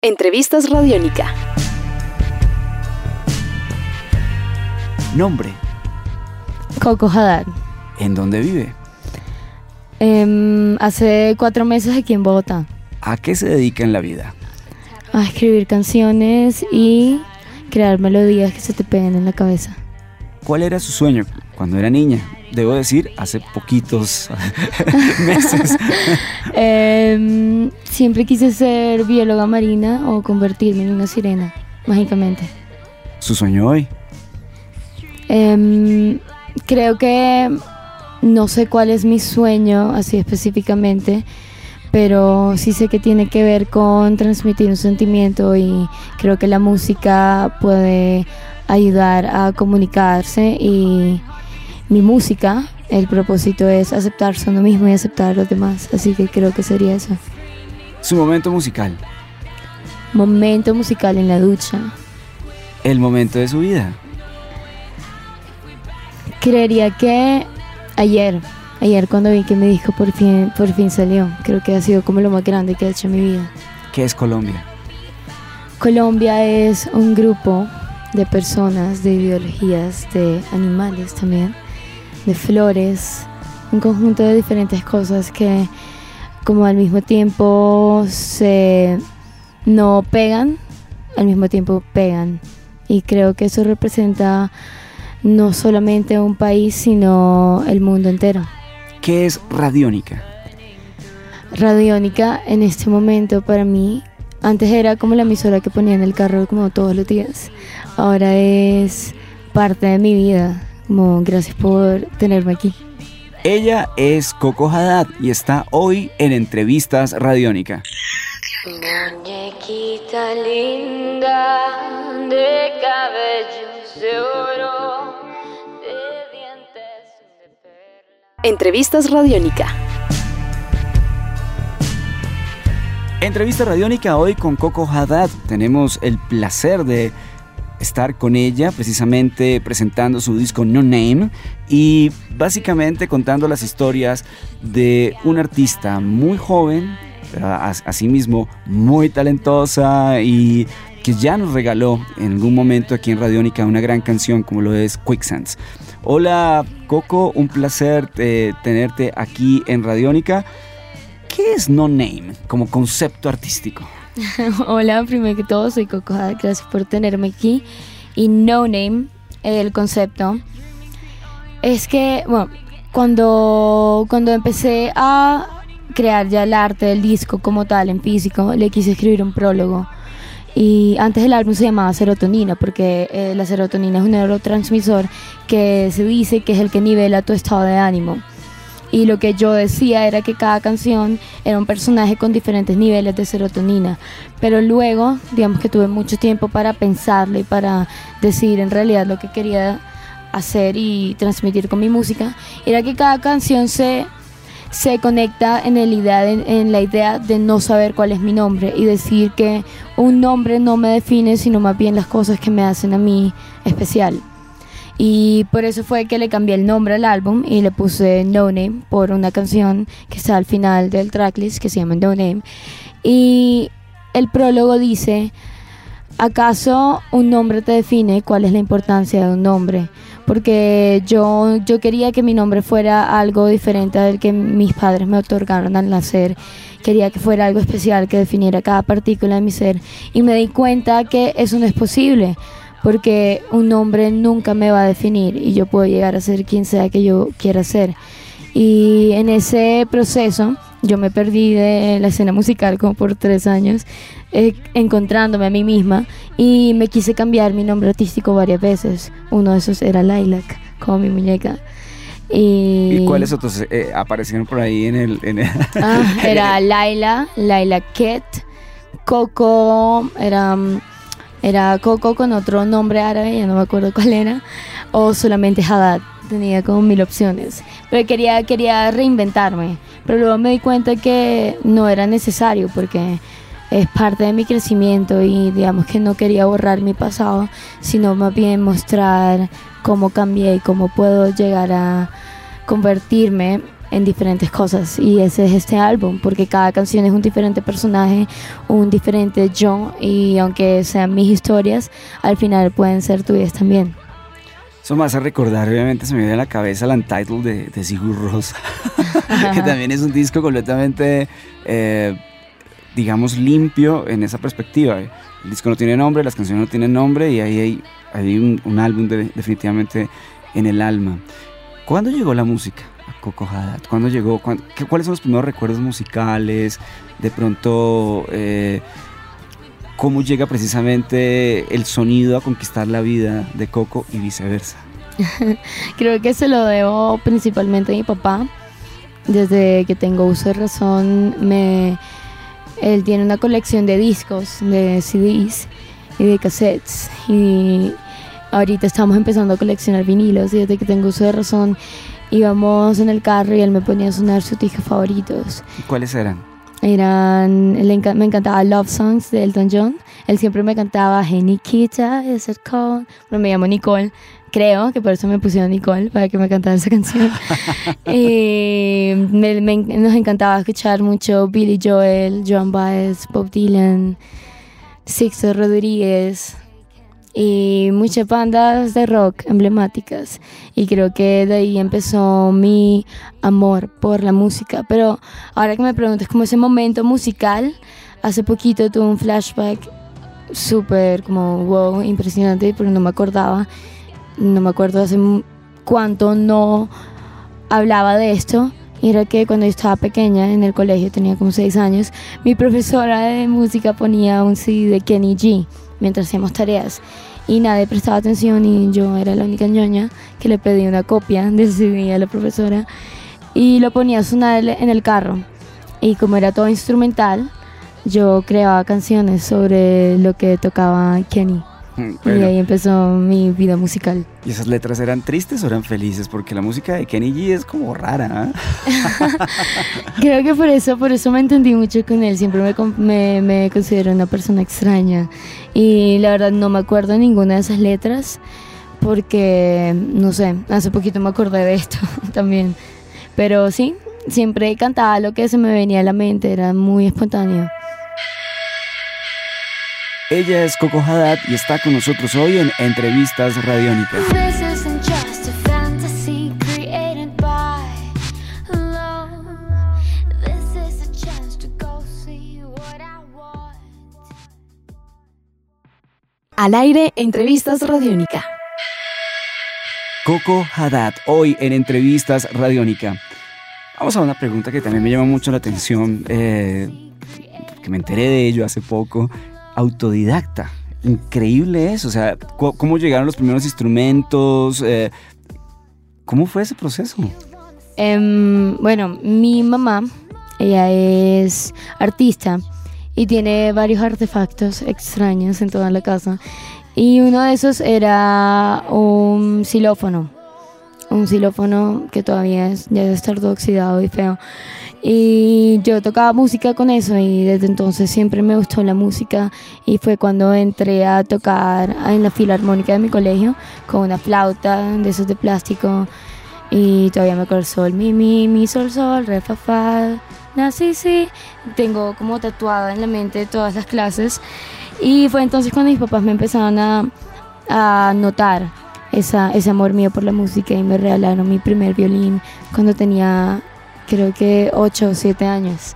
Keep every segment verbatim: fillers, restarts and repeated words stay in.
Entrevistas Radiónica. Nombre. Coco Haddad. ¿En dónde vive? Eh, hace cuatro meses aquí en Bogotá. ¿A qué se dedica en la vida? A escribir canciones y crear melodías que se te peguen en la cabeza. ¿Cuál era su sueño cuando era niña? Debo decir, hace poquitos meses. eh, siempre quise ser bióloga marina o convertirme en una sirena, mágicamente. ¿Su sueño hoy? Eh, creo que no sé cuál es mi sueño así específicamente, pero sí sé que tiene que ver con transmitir un sentimiento y creo que la música puede ayudar a comunicarse y mi música, el propósito es aceptarse a uno mismo y aceptar a los demás, así que creo que sería eso. Su momento musical. Momento musical en la ducha. El momento de su vida. Creería que ayer, ayer cuando vi que mi disco por fin, por fin salió, creo que ha sido como lo más grande que he hecho en mi vida. ¿Qué es Colombia? Colombia es un grupo de personas, de ideologías, de animales también, de flores, un conjunto de diferentes cosas que como al mismo tiempo se no pegan, al mismo tiempo pegan. Y creo que eso representa no solamente un país, sino el mundo entero. ¿Qué es Radiónica? Radiónica en este momento para mí, antes era como la emisora que ponía en el carro como todos los días. Ahora es parte de mi vida, como gracias por tenerme aquí. Ella es Coco Haddad y está hoy en Entrevistas Radiónica. Muñequita linda de cabellos de oro, de dientes de perla. Entrevistas Radiónica. Entrevista Radiónica hoy con Coco Haddad. Tenemos el placer de estar con ella precisamente presentando su disco No Name y básicamente contando las historias de una artista muy joven, pero asimismo muy talentosa y que ya nos regaló en algún momento aquí en Radiónica una gran canción como lo es Quicksands. Hola Coco, un placer eh, tenerte aquí en Radiónica. ¿Qué es No Name como concepto artístico? Hola, primero que todo soy Coco Haddad, gracias por tenerme aquí. Y No Name, el concepto es que, bueno, cuando, cuando empecé a crear ya el arte del disco como tal en físico, le quise escribir un prólogo. Y antes el álbum se llamaba Serotonina porque eh, la serotonina es un neurotransmisor que se dice que es el que nivela tu estado de ánimo. Y lo que yo decía era que cada canción era un personaje con diferentes niveles de serotonina. Pero luego, digamos que tuve mucho tiempo para pensarlo y para decidir en realidad lo que quería hacer y transmitir con mi música. Era que cada canción se, se conecta en, el idea de, en la idea de no saber cuál es mi nombre y decir que un nombre no me define, sino más bien las cosas que me hacen a mí especial. Y por eso fue que le cambié el nombre al álbum y le puse No Name por una canción que está al final del tracklist que se llama No Name. Y el prólogo dice: ¿acaso un nombre te define? ¿Cuál es la importancia de un nombre? Porque yo, yo quería que mi nombre fuera algo diferente al que mis padres me otorgaron al nacer. Quería que fuera algo especial que definiera cada partícula de mi ser. Y me di cuenta que eso no es posible, porque un nombre nunca me va a definir y yo puedo llegar a ser quien sea que yo quiera ser. Y en ese proceso yo me perdí de la escena musical como por tres años, eh, encontrándome a mí misma, y me quise cambiar mi nombre artístico varias veces. Uno de esos era Lilac, como mi muñeca. Y, ¿Y cuáles otros eh, aparecieron por ahí en el...? En el ah, era Laila, Laila Ket, Coco, era... Era Coco con otro nombre árabe, ya no me acuerdo cuál era, o solamente Haddad, tenía como mil opciones. Pero quería, quería reinventarme, pero luego me di cuenta que no era necesario porque es parte de mi crecimiento y digamos que no quería borrar mi pasado, sino más bien mostrar cómo cambié y cómo puedo llegar a convertirme en diferentes cosas, y ese es este álbum, porque cada canción es un diferente personaje, un diferente yo, y aunque sean mis historias, al final pueden ser tuyas también. Eso me hace recordar, obviamente se me viene a la cabeza el Untitled de, de Sigur Rós, que también es un disco completamente, eh, digamos, limpio en esa perspectiva. El disco no tiene nombre, las canciones no tienen nombre, y ahí hay, hay un, un álbum de, definitivamente en el alma. ¿Cuándo llegó la música a Coco Haddad? ¿Cuándo llegó? ¿Cuándo, qué, ¿Cuáles son los primeros recuerdos musicales? De pronto, eh, ¿cómo llega precisamente el sonido a conquistar la vida de Coco y viceversa? Creo que se lo debo principalmente a mi papá. Desde que tengo uso de razón, me, él tiene una colección de discos, de C Ds y de cassettes, y ahorita estamos empezando a coleccionar vinilos, y desde que tengo uso de razón íbamos en el carro y él me ponía a sonar sus discos favoritos. ¿Cuáles eran? Eran, me encantaba Love Songs de Elton John. Él siempre me cantaba Hey Nikita, is it cold? Bueno, me llamo Nicole, creo que por eso me pusieron Nicole, para que me cantara esa canción. Y me, me, nos encantaba escuchar mucho Billy Joel, Joan Baez, Bob Dylan, Sixto Rodríguez y muchas bandas de rock emblemáticas, y creo que de ahí empezó mi amor por la música. Pero ahora que me preguntas como ese momento musical, hace poquito tuve un flashback súper como wow, impresionante, pero no me acordaba, no me acuerdo hace cuánto no hablaba de esto. Y era que cuando yo estaba pequeña en el colegio, tenía como seis años, mi profesora de música ponía un C D de Kenny G mientras hacíamos tareas, y nadie prestaba atención, y yo era la única ñoña que le pedí una copia de ese C D a la profesora, y lo ponía a sonar en el carro, y como era todo instrumental, yo creaba canciones sobre lo que tocaba Kenny. Bueno, y ahí empezó mi vida musical. ¿Y esas letras eran tristes o eran felices? Porque la música de Kenny G es como rara, ¿eh? Creo que por eso, por eso me entendí mucho con él. Siempre me, me, me considero una persona extraña. Y la verdad no me acuerdo de ninguna de esas letras, porque, no sé, hace poquito me acordé de esto también. Pero sí, siempre cantaba lo que se me venía a la mente, era muy espontáneo. Ella es Coco Haddad y está con nosotros hoy en Entrevistas Radiónicas. Al aire, Entrevistas Radiónica. Coco Haddad, hoy en Entrevistas Radiónica. Vamos a una pregunta que también me llama mucho la atención, eh, que me enteré de ello hace poco. Autodidacta, increíble eso, o sea, ¿cómo llegaron los primeros instrumentos? Eh, ¿Cómo fue ese proceso? Um, bueno, mi mamá, ella es artista y tiene varios artefactos extraños en toda la casa, y uno de esos era un xilófono, un xilófono que todavía es, ya debe estar todo oxidado y feo. Y yo tocaba música con eso, y desde entonces siempre me gustó la música, y fue cuando entré a tocar en la filarmónica de mi colegio con una flauta de esos de plástico, y todavía me acuerdo sol, mi, mi, mi, sol, sol, re, fa, fa, na, si, si. Tengo como tatuada en la mente todas las clases, y fue entonces cuando mis papás me empezaron a, a notar esa, ese amor mío por la música, y me regalaron mi primer violín cuando tenía creo que ocho o siete años,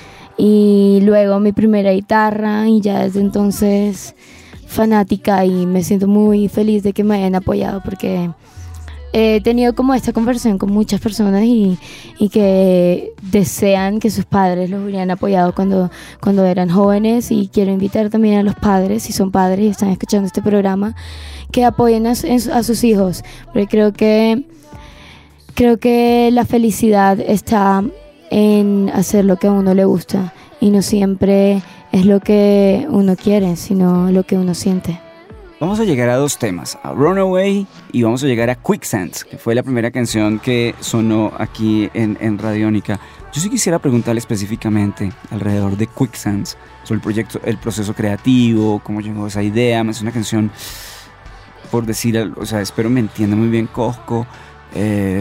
y luego mi primera guitarra, y ya desde entonces fanática, y me siento muy feliz de que me hayan apoyado, porque he tenido como esta conversación con muchas personas y, y que desean que sus padres los hubieran apoyado cuando, cuando eran jóvenes, y quiero invitar también a los padres, si son padres y están escuchando este programa, que apoyen a, a sus hijos, porque creo que Creo que la felicidad está en hacer lo que a uno le gusta, y no siempre es lo que uno quiere, sino lo que uno siente. Vamos a llegar a dos temas, a Runaway y vamos a llegar a Quicksand, que fue la primera canción que sonó aquí en, en Radiónica. Yo sí quisiera preguntarle específicamente alrededor de Quicksand, sobre el proyecto, el proceso creativo, cómo llegó esa idea. Es una canción, por decir, o sea, espero me entienda muy bien Coco, eh,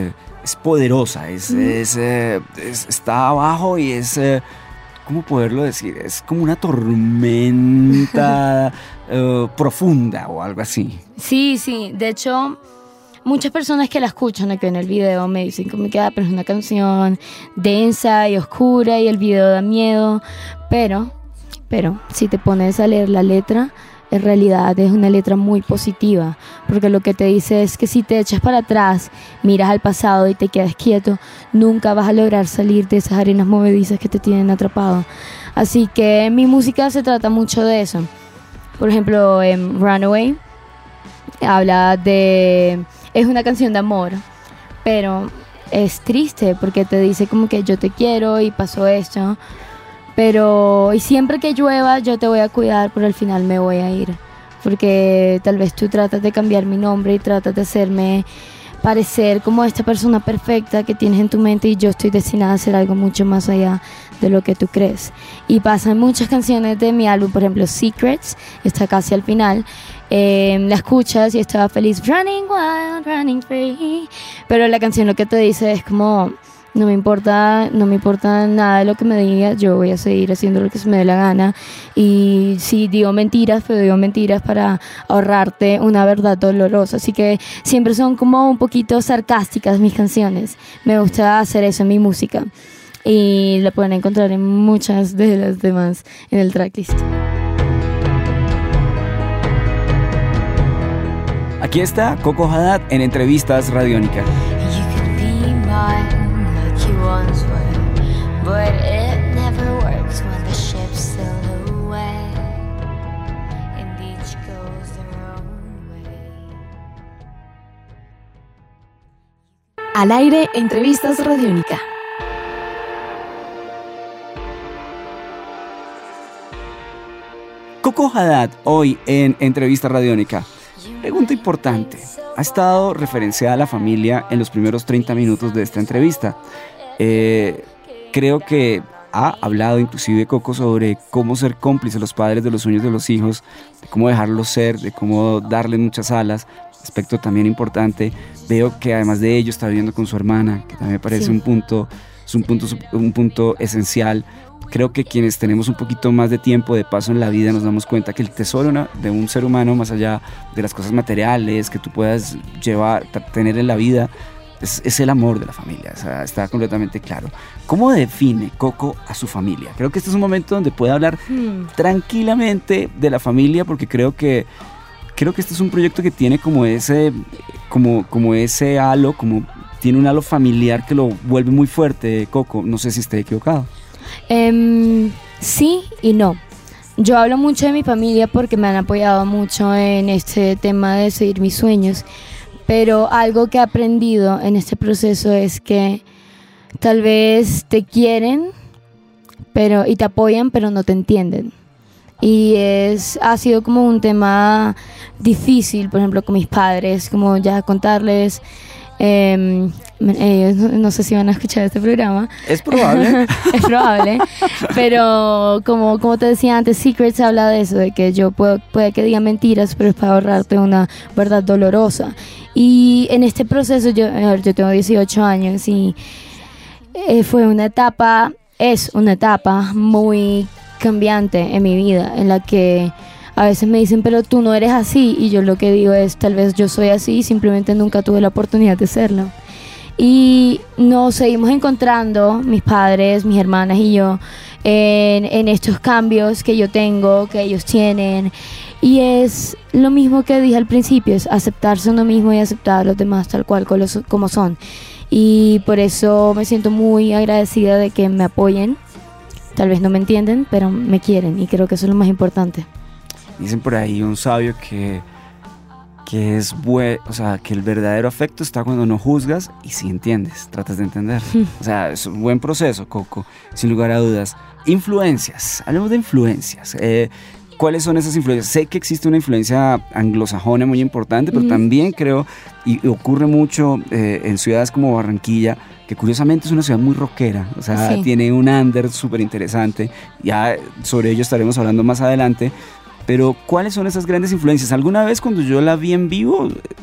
es poderosa, es, mm. es, eh, es, está abajo y es, eh, ¿cómo poderlo decir? Es como una tormenta uh, profunda o algo así. Sí, sí, de hecho, muchas personas que la escuchan, que ven el video, me dicen como que ah, pero es una canción densa y oscura y el video da miedo, pero, pero, si te pones a leer la letra, en realidad es una letra muy positiva, porque lo que te dice es que si te echas para atrás, miras al pasado y te quedas quieto, nunca vas a lograr salir de esas arenas movedizas que te tienen atrapado. Así que mi música se trata mucho de eso. Por ejemplo, en Runaway habla de... es una canción de amor, pero es triste porque te dice como que yo te quiero y pasó esto. Pero, y siempre que llueva yo te voy a cuidar, pero al final me voy a ir. Porque tal vez tú tratas de cambiar mi nombre y tratas de hacerme parecer como esta persona perfecta que tienes en tu mente y yo estoy destinada a hacer algo mucho más allá de lo que tú crees. Y pasan muchas canciones de mi álbum, por ejemplo, Secrets, está casi al final. Eh, la escuchas y estaba feliz, running wild, running free. Pero la canción lo que te dice es como... No me importa, no me importa nada de lo que me digas, yo voy a seguir haciendo lo que se me dé la gana. Y sí, digo mentiras, pero digo mentiras para ahorrarte una verdad dolorosa. Así que siempre son como un poquito sarcásticas mis canciones. Me gusta hacer eso en mi música. Y la pueden encontrar en muchas de las demás en el tracklist. Aquí está Coco Haddad en Entrevistas Radiónica. Once were, but it never works when the ship's still away, and each goes their own way. Al aire, Entrevistas Radiónica. Coco Haddad, hoy en Entrevista Radiónica. Pregunta importante. Ha estado referenciada la familia en los primeros treinta minutos de esta entrevista. Eh, creo que ha hablado inclusive Coco sobre cómo ser cómplice los padres de los sueños de los hijos, de cómo dejarlos ser, de cómo darles muchas alas. Aspecto también importante. Veo que además de ello está viviendo con su hermana, que también me parece sí. un punto, es un punto, un punto esencial. Creo que quienes tenemos un poquito más de tiempo de paso en la vida nos damos cuenta que el tesoro de un ser humano, más allá de las cosas materiales que tú puedas llevar, tener en la vida, Es, es el amor de la familia, o sea, está completamente claro. ¿Cómo define Coco a su familia? Creo que este es un momento donde puede hablar hmm. tranquilamente de la familia, porque creo que creo que este es un proyecto que tiene como ese como, como ese halo, como tiene un halo familiar que lo vuelve muy fuerte. Coco, no sé si estoy equivocado. Um, sí y no. Yo hablo mucho de mi familia porque me han apoyado mucho en este tema de seguir mis sueños. Pero algo que he aprendido en este proceso es que tal vez te quieren pero, y te apoyan, pero no te entienden. Y es, ha sido como un tema difícil, por ejemplo, con mis padres, como ya contarles. Eh, ellos no, no sé si van a escuchar este programa. Es probable. Es probable. Pero como, como te decía antes, Secrets habla de eso, de que yo puedo, puede que diga mentiras, pero es para ahorrarte una verdad dolorosa. Y en este proceso, yo, yo tengo dieciocho años y eh, fue una etapa, es una etapa muy cambiante en mi vida, en la que a veces me dicen, pero tú no eres así, y yo lo que digo es, tal vez yo soy así, simplemente nunca tuve la oportunidad de serlo. Y nos seguimos encontrando, mis padres, mis hermanas y yo, en, en estos cambios que yo tengo, que ellos tienen. Y es lo mismo que dije al principio, es aceptarse uno mismo y aceptar a los demás tal cual como son. Y por eso me siento muy agradecida de que me apoyen. Tal vez no me entienden, pero me quieren, y creo que eso es lo más importante. Dicen por ahí un sabio que, que es buen, o sea, que el verdadero afecto está cuando no juzgas y sí entiendes, tratas de entender. O sea, es un buen proceso, Coco, sin lugar a dudas. Influencias, hablemos de influencias. Eh, ¿Cuáles son esas influencias? Sé que existe una influencia anglosajona muy importante, pero mm. también creo, y ocurre mucho eh, en ciudades como Barranquilla, que curiosamente es una ciudad muy rockera, o sea, sí. tiene un under súper interesante, ya sobre ello estaremos hablando más adelante, pero ¿cuáles son esas grandes influencias? Alguna vez cuando yo la vi en vivo,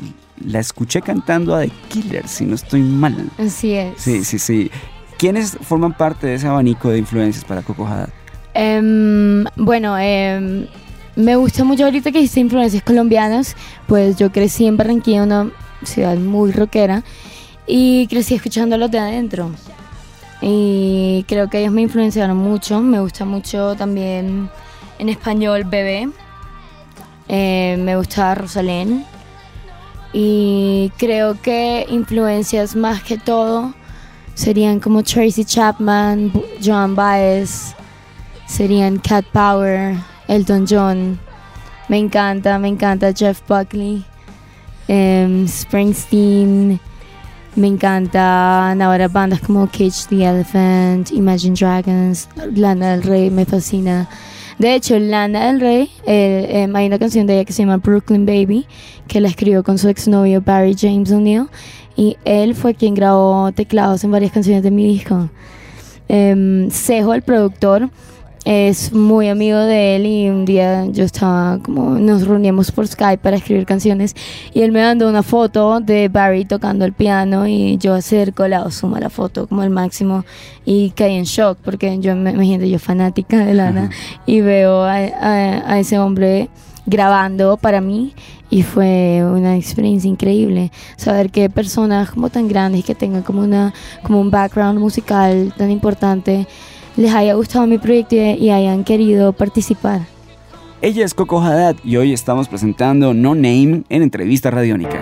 la escuché cantando a The Killers, si no estoy mal. Así es. Sí, sí, sí. ¿Quiénes forman parte de ese abanico de influencias para Coco Haddad? Um, bueno, um, me gusta mucho ahorita que hice influencias colombianas, pues yo crecí en Barranquilla, una ciudad muy rockera, y crecí escuchándolos de adentro. Y creo que ellos me influenciaron mucho. Me gusta mucho también en español Bebé, eh, me gusta Rosalén, y creo que influencias más que todo serían como Tracy Chapman, Joan Baez, serían Cat Power, Elton John. Me encanta, me encanta Jeff Buckley, um, Springsteen. Me encantan ahora bandas como Cage the Elephant, Imagine Dragons, Lana del Rey, me fascina. De hecho, Lana del Rey, eh, eh, hay una canción de ella que se llama Brooklyn Baby, que la escribió con su exnovio Barry James O'Neill, y él fue quien grabó teclados en varias canciones de mi disco. Eh, Sejo, el productor, es muy amigo de él, y un día yo estaba como, nos reuníamos por Skype para escribir canciones, y él me mandó una foto de Barry tocando el piano, y yo acerco la suma la foto como el máximo, y caí en shock porque yo me imagino, yo fanática de Lana, uh-huh. y veo a, a, a ese hombre grabando para mí, y fue una experiencia increíble saber que personas como tan grandes, que tengan como una como un background musical tan importante, les haya gustado mi proyecto y hayan querido participar. Ella es Coco Haddad y hoy estamos presentando No Name en Entrevista Radiónica.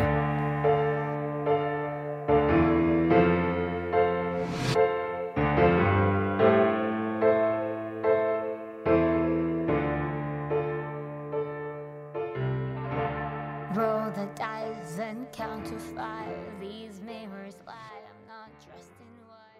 Roll the dice and count to five. These memories lie. I'm not dressed in white.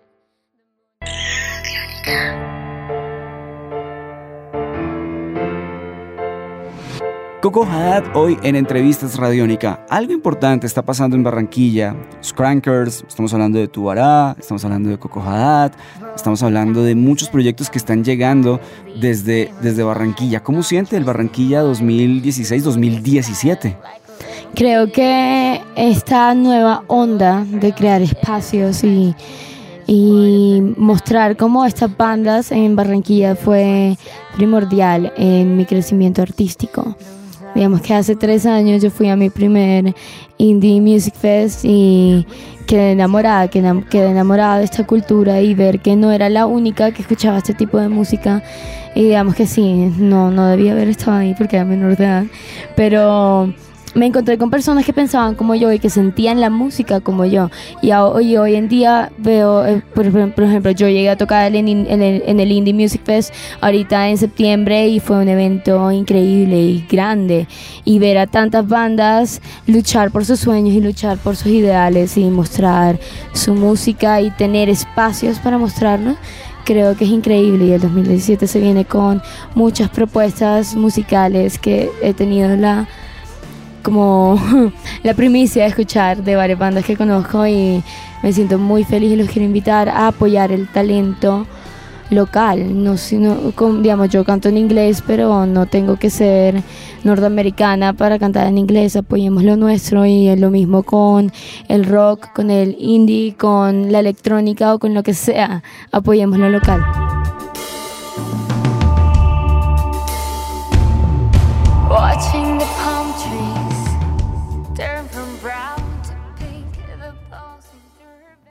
Coco Haddad hoy en Entrevistas Radiónica. Algo importante está pasando en Barranquilla. Los Crankers, estamos hablando de Tubará, estamos hablando de Coco Haddad, estamos hablando de muchos proyectos que están llegando desde, desde Barranquilla. ¿Cómo siente el Barranquilla dos mil dieciséis dos mil diecisiete? Creo que esta nueva onda de crear espacios y, y mostrar cómo estas bandas en Barranquilla fue primordial en mi crecimiento artístico. Digamos que hace tres años yo fui a mi primer Indie Music Fest y quedé enamorada, quedé, quedé enamorada de esta cultura, y ver que no era la única que escuchaba este tipo de música. Y digamos que sí, no, no debía haber estado ahí porque era menor de edad, pero me encontré con personas que pensaban como yo y que sentían la música como yo. Y hoy, hoy en día veo, eh, por, por ejemplo, yo llegué a tocar en, en, el, en el Indie Music Fest ahorita en septiembre, y fue un evento increíble y grande. Y ver a tantas bandas luchar por sus sueños y luchar por sus ideales y mostrar su música y tener espacios para mostrarlo, creo que es increíble. Y el dos mil diecisiete se viene con muchas propuestas musicales que he tenido la... como la primicia de escuchar de varias bandas que conozco, y me siento muy feliz y los quiero invitar a apoyar el talento local. No, sino, digamos, yo canto en inglés, pero no tengo que ser norteamericana para cantar en inglés. Apoyemos lo nuestro, y es lo mismo con el rock, con el indie, con la electrónica o con lo que sea. Apoyemos lo local.